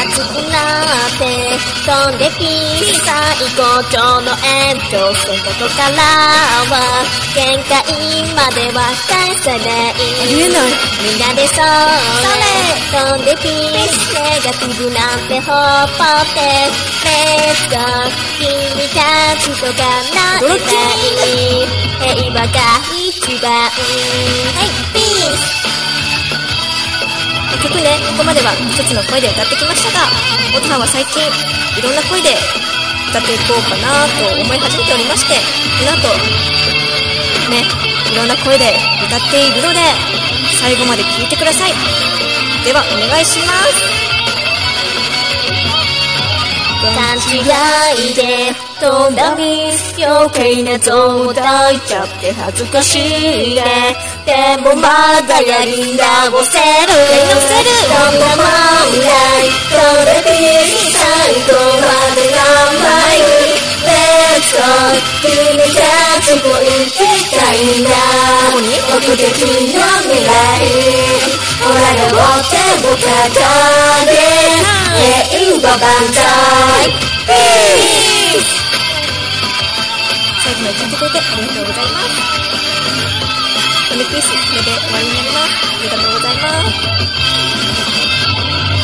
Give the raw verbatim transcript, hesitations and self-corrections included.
熱くなって飛んでき最高潮の延長線ここからは限界までは返さないありえない。 みんなでそれ飛んできネガティブなんてほっぽってレッツゴー君たちとかなんてない平和が一番はいピース曲ね、ここまでは一つの声で歌ってきましたが、音羽は最近いろんな声で歌っていこうかなと思い始めておりまして、この後ね、いろんな声で歌っているので最後まで聴いてください。ではお願いします。勘違いで飛んだミス余計な像を抱いちゃって恥ずかしいね。でもまだやり直せるどんなもんだいそれで最後まで頑張る Let's go 君たちも生きたいんだ目的の未来ほら登っても肩で平和万歳ピース最後まで聞いてくれてありがとうございます。ワンピースこれで終わりになります。ありがとうございます。